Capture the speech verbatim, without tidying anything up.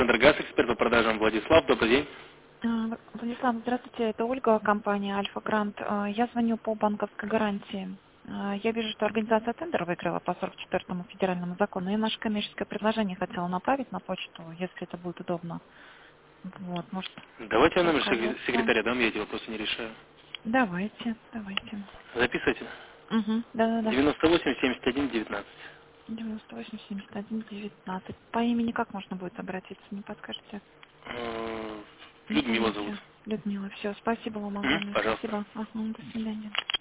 Энергаз, эксперт по продажам Владислав. Добрый день. А, Владислав, здравствуйте, это Ольга, компания Альфа Грант. А, Я звоню по банковской гарантии. А, Я вижу, что организация тендер выиграла по сорок четвёртому федеральному закону, и наше коммерческое предложение хотела направить на почту, если это будет удобно. Вот, может, Давайте я номер секре- руководство. секретаря дам, я эти вопросы не решаю. Давайте, давайте. Записывайте. Угу, да-да-да. девяносто восемь семьдесят один девятнадцать. девяносто восемь семьдесят один девятнадцать. По имени как можно будет обратиться, не подскажете? Э, Не Людмила зовут. помните? Людмила, все, спасибо вам Мгм, огромное, пожалуйста. спасибо. Ага, до свидания.